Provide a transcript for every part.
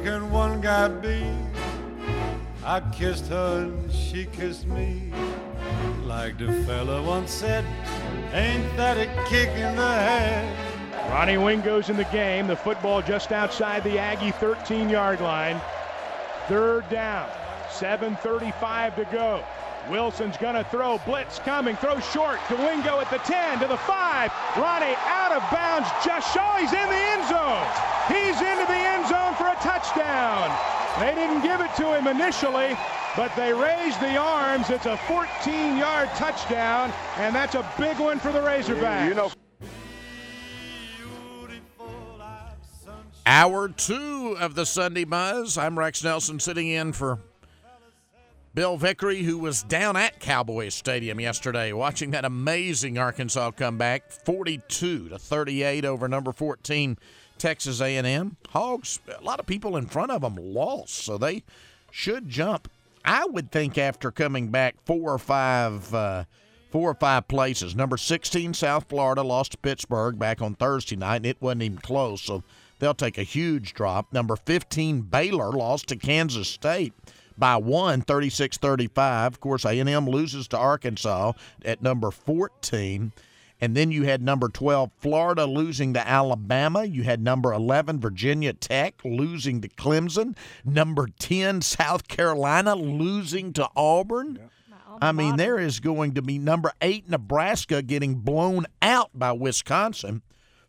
can one guy be? I kissed her and she kissed me. Like the fella once said, ain't that a kick in the head? Ronnie Wingo's in the game. The football just outside the Aggie 13-yard line. Third down, 7:35 to go. Wilson's gonna throw, blitz coming, throw short to Wingo at the 10, to the 5. Ronnie out of bounds, just he's in the end zone. He's into the end zone for a touchdown. They didn't give it to him initially, but they raised the arms. It's a 14-yard touchdown, and that's a big one for the Razorbacks. You know. Hour 2 of the Sunday Buzz. I'm Rex Nelson sitting in for Bill Vickery, who was down at Cowboys Stadium yesterday watching that amazing Arkansas comeback, 42-38 over number 14 Texas A&M. Hogs, a lot of people in front of them lost, so they should jump. I would think after coming back four or five places. Number 16 South Florida lost to Pittsburgh back on Thursday night, and it wasn't even close, so they'll take a huge drop. Number 15 Baylor lost to Kansas State by 1, 36-35. Of course, A&M loses to Arkansas at number 14. And then you had number 12, Florida, losing to Alabama. You had number 11, Virginia Tech, losing to Clemson. Number 10, South Carolina, losing to Auburn. I mean, there is going to be number 8, Nebraska, getting blown out by Wisconsin,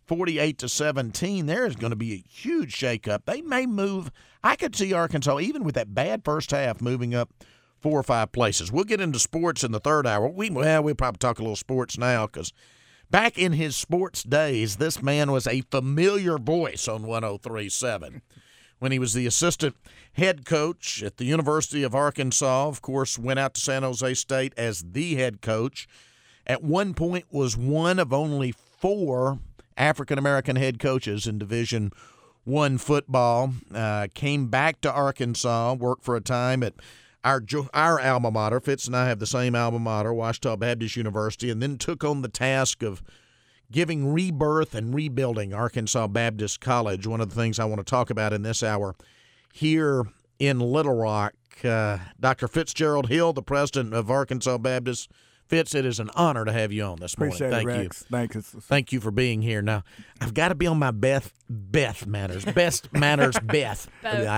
48-17. There is going to be a huge shakeup. They may move. I could see Arkansas, even with that bad first half, moving up 4 or 5 places. We'll get into sports in the third hour. We'll probably talk a little sports now because back in his sports days, this man was a familiar voice on 103.7. When he was the assistant head coach at the University of Arkansas, of course, went out to San Jose State as the head coach. At one point was one of only 4 African-American head coaches in Division I football. Came back to Arkansas, worked for a time at our alma mater. Fitz and I have the same alma mater, Ouachita Baptist University, and then took on the task of giving rebirth and rebuilding Arkansas Baptist College. One of the things I want to talk about in this hour here in Little Rock. Dr. Fitzgerald Hill, the president of Arkansas Baptist. Fitz, it is an honor to have you on this morning. Appreciate it, Rex. Thank you. Thank you for being here. Now, I've got to be on my Beth manners. Best manners, Beth.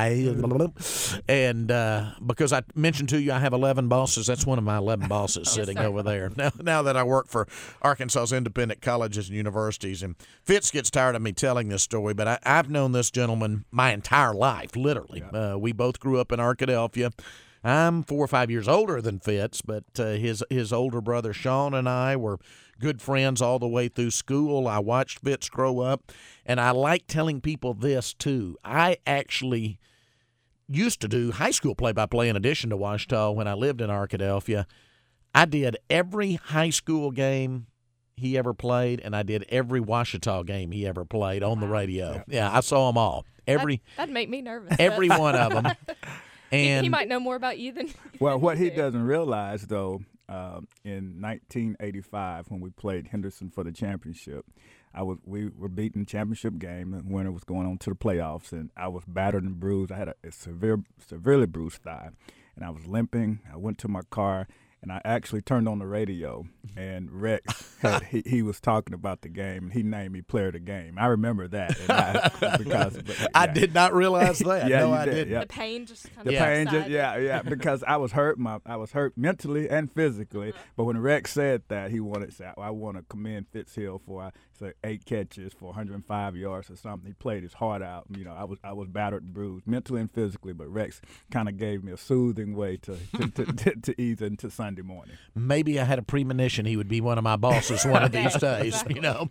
And because I mentioned to you I have 11 bosses, that's one of my 11 bosses sitting over there. Now that I work for Arkansas's independent colleges and universities, and Fitz gets tired of me telling this story, but I've known this gentleman my entire life, literally. Yeah. We both grew up in Arkadelphia. I'm 4 or 5 years older than Fitz, but his older brother Sean and I were good friends all the way through school. I watched Fitz grow up, and I like telling people this, too. I actually used to do high school play-by-play in addition to Ouachita when I lived in Arkadelphia. I did every high school game he ever played, and I did every Ouachita game he ever played on the radio. Yeah, I saw them all. That'd make me nervous. Every one of them. And he might know more about you than you. Well, what he doesn't realize, though, in 1985 when we played Henderson for the championship, we were beating the championship game, and winner was going on to the playoffs, and I was battered and bruised. I had a severely bruised thigh, and I was limping. I went to my car, and I actually turned on the radio, and Rex he was talking about the game, and he named me player of the game. I remember that. I did not realize that. Yeah, no, I did. didn't. Yeah. The pain just kind of subsided. because I was hurt. I was hurt mentally and physically. But when Rex said that, I want to commend Fitzhill for 8 catches for 105 yards or something. He played his heart out. You know, I was battered and bruised mentally and physically, but Rex kind of gave me a soothing way to ease into Sunday morning. Maybe I had a premonition he would be one of my bosses one of these days. You know,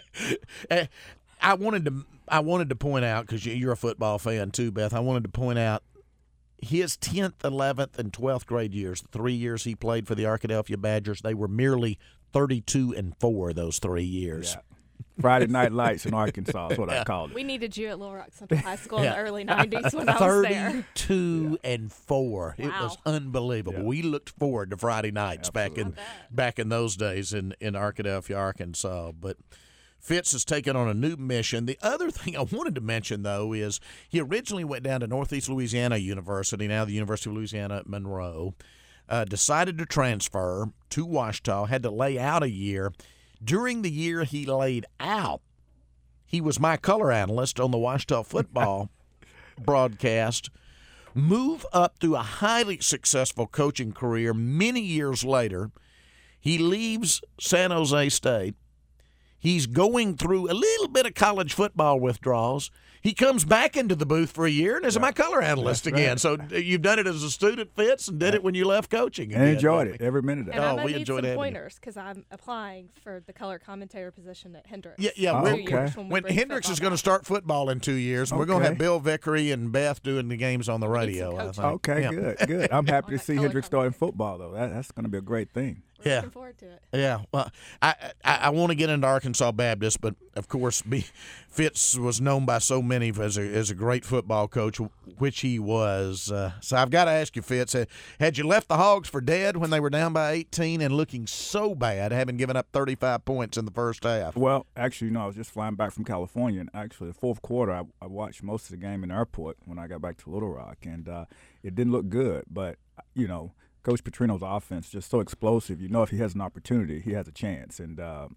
I wanted to point out, because you're a football fan too, Beth. I wanted to point out his 10th, 11th, and 12th grade years, the 3 years he played for the Arkadelphia Badgers. They were merely 32-4 those 3 years. Yeah. Friday Night Lights in Arkansas is what I called it. We needed you at Little Rock Central High School in the early 90s when I was there. 32-4. It was unbelievable. Yeah. We looked forward to Friday nights back in those days in Arkadelphia, Arkansas. But Fitz has taken on a new mission. The other thing I wanted to mention, though, is he originally went down to Northeast Louisiana University, now the University of Louisiana at Monroe, decided to transfer to Ouachita, had to lay out a year. During the year he laid out, he was my color analyst on the Ouachita football broadcast, move up through a highly successful coaching career. Many years later, he leaves San Jose State. He's going through a little bit of college football withdrawals. He comes back into the booth for a year and is my color analyst again. Right. So you've done it as a student, Fitz, and did it when you left coaching. And enjoyed it every minute of it. And I'm we enjoyed some pointers because I'm applying for the color commentator position at Hendrix. Yeah. When Hendrix is going to start football in 2 years, and we're going to have Bill Vickery and Beth doing the games on the radio. I think. Okay, good. I'm happy to see Hendrix starting football, though. That's going to be a great thing. We're looking forward to it. Yeah. Well, I want to get into Arkansas Baptist, but of course, Fitz was known by so many as a great football coach, which he was. So I've got to ask you, Fitz, had you left the Hogs for dead when they were down by 18 and looking so bad, having given up 35 points in the first half? Well, actually, I was just flying back from California, and actually the fourth quarter, I watched most of the game in the airport when I got back to Little Rock, and it didn't look good, but, Coach Petrino's offense just so explosive. If he has an opportunity, he has a chance. And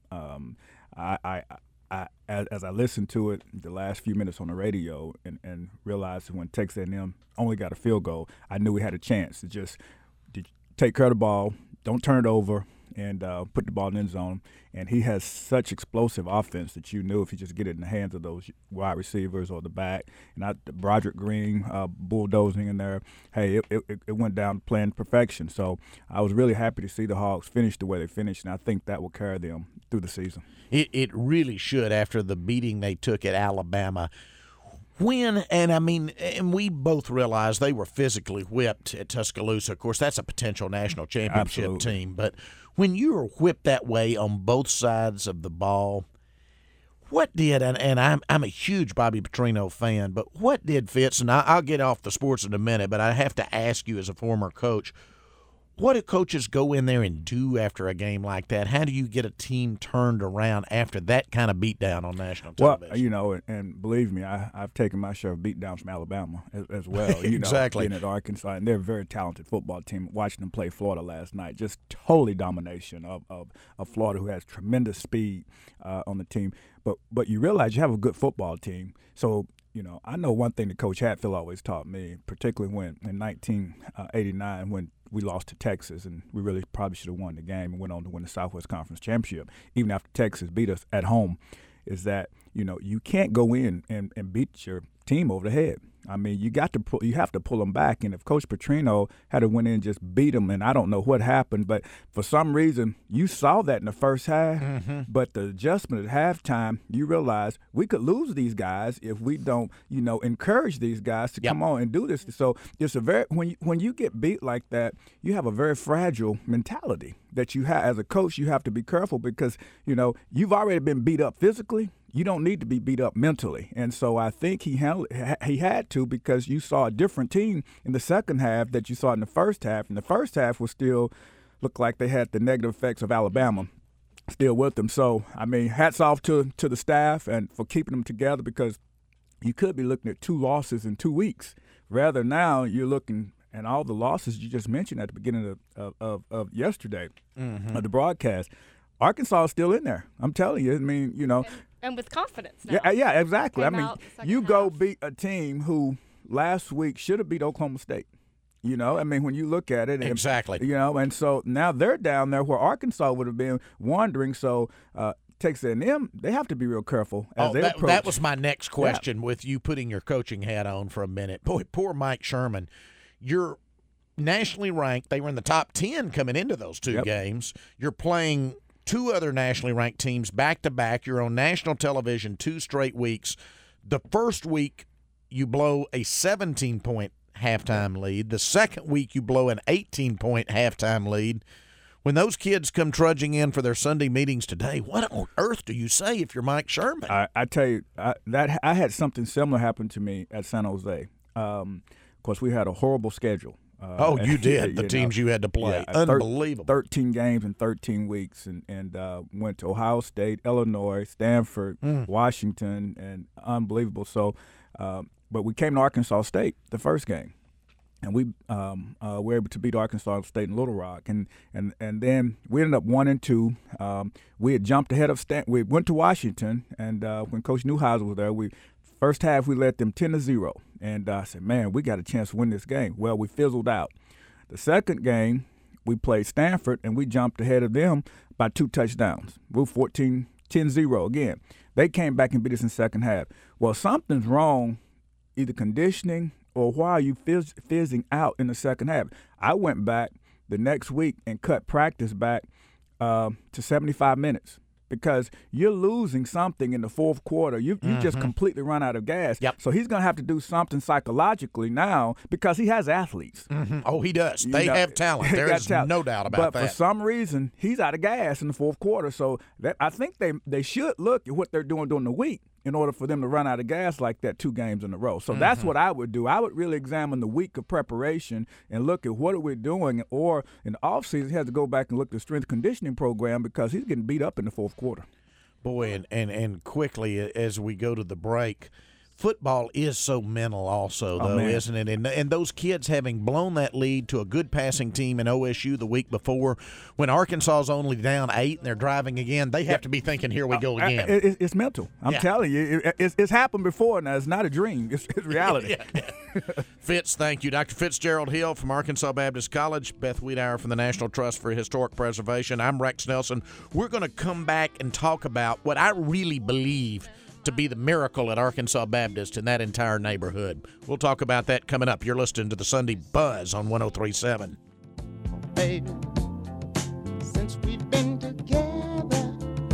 as I listened to it the last few minutes on the radio and realized when Texas A&M only got a field goal, I knew we had a chance to just take care of the ball, don't turn it over, and put the ball in the end zone. And he has such explosive offense that you knew if you just get it in the hands of those wide receivers or the back, and Broderick Green bulldozing in there, hey, it went down playing perfection. So I was really happy to see the Hogs finish the way they finished, and I think that will carry them through the season. It really should after the beating they took at Alabama. And we both realized they were physically whipped at Tuscaloosa. Of course, that's a potential national championship team. But when you were whipped that way on both sides of the ball, what did, and I'm a huge Bobby Petrino fan, but what did Fitz, and I'll get off the sports in a minute, but I have to ask you as a former coach, what do coaches go in there and do after a game like that? How do you get a team turned around after that kind of beatdown on national television? Well, and believe me, I've taken my share of beatdowns from Alabama as well. Exactly. Being at Arkansas, and they're a very talented football team. Watching them play Florida last night, just totally domination of Florida, who has tremendous speed on the team. But you realize you have a good football team. So, I know one thing that Coach Hatfield always taught me, particularly when in 1989 when we lost to Texas, and we really probably should have won the game and went on to win the Southwest Conference Championship, even after Texas beat us at home, is that, you can't go in and beat your team over the head. I mean, you have to pull them back. And if Coach Petrino had to went in and just beat them, and I don't know what happened, but for some reason you saw that in the first half. Mm-hmm. But the adjustment at halftime, you realize we could lose these guys if we don't, encourage these guys to come on and do this. So it's when you get beat like that, you have a very fragile mentality that you have as a coach. You have to be careful because you've already been beat up physically. You don't need to be beat up mentally. And so I think he had to, because you saw a different team in the second half that you saw in the first half. And the first half was still looked like they had the negative effects of Alabama still with them. So, hats off to the staff and for keeping them together, because you could be looking at 2 losses in 2 weeks. Rather now you're looking at all the losses you just mentioned at the beginning of yesterday, of the broadcast. Arkansas is still in there. I'm telling you. And with confidence now. Yeah, exactly. You go beat a team who last week should have beat Oklahoma State. When you look at it. Exactly. And so now they're down there where Arkansas would have been wandering. So Texas A&M, they have to be real careful as they approach. That was my next question with you putting your coaching hat on for a minute. Boy, poor Mike Sherman. You're nationally ranked. They were in the top 10 coming into those 2 games. You're playing 2 other nationally ranked teams back-to-back. You're on national television 2 straight weeks. The first week, you blow a 17-point halftime lead. The second week, you blow an 18-point halftime lead. When those kids come trudging in for their Sunday meetings today, what on earth do you say if you're Mike Sherman? I tell you, I had something similar happen to me at San Jose. Of course, we had a horrible schedule. You did. The teams you had to play. Yeah, Unbelievable. 13 games in 13 weeks, and went to Ohio State, Illinois, Stanford, Washington, and unbelievable. So, but we came to Arkansas State the first game, and we were able to beat Arkansas State in Little Rock, and then we ended up 1-2. We had jumped ahead of we went to Washington, and when Coach Neuhauser was there, first half we led them 10-0, and I said, man, we got a chance to win this game. Well, we fizzled out. The second game, we played Stanford, and we jumped ahead of them by 2 touchdowns. We were 10-0 again. They came back and beat us in the second half. Well, something's wrong, either conditioning or why are you fizzing out in the second half? I went back the next week and cut practice back to 75 minutes. Because you're losing something in the fourth quarter. You just completely run out of gas. Yep. So he's going to have to do something psychologically now because he has athletes. Oh, he does. They have talent. There is no doubt about that. But for some reason, he's out of gas in the fourth quarter. So I think they should look at what they're doing during the week in order for them to run out of gas like that 2 games in a row. So that's what I would do. I would really examine the week of preparation and look at what are we doing. Or in the offseason, he has to go back and look at the strength conditioning program because he's getting beat up in the fourth quarter. Boy, and quickly as we go to the break, football is so mental also, though, isn't it? And those kids having blown that lead to a good passing team in OSU the week before, when Arkansas's only down 8 and they're driving again, they have to be thinking, here we go again. It's mental. I'm telling you. It's happened before now. It's not a dream. It's reality. Fitz, thank you. Dr. Fitzgerald Hill from Arkansas Baptist College, Beth Wiedauer from the National Trust for Historic Preservation. I'm Rex Nelson. We're going to come back and talk about what I really believe to be the miracle at Arkansas Baptist in that entire neighborhood. We'll talk about that coming up. You're listening to the Sunday Buzz on 103.7. Baby, since we've been together,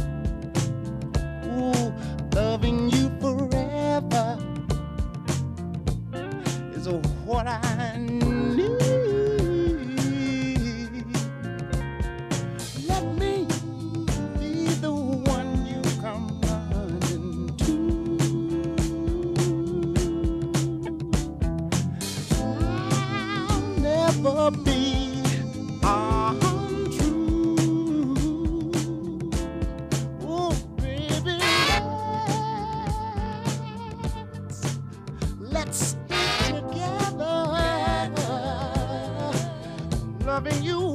ooh, loving you forever is what I need. Let me be the one you come running to. I'll never be untrue. Oh, baby, let's stay together, loving you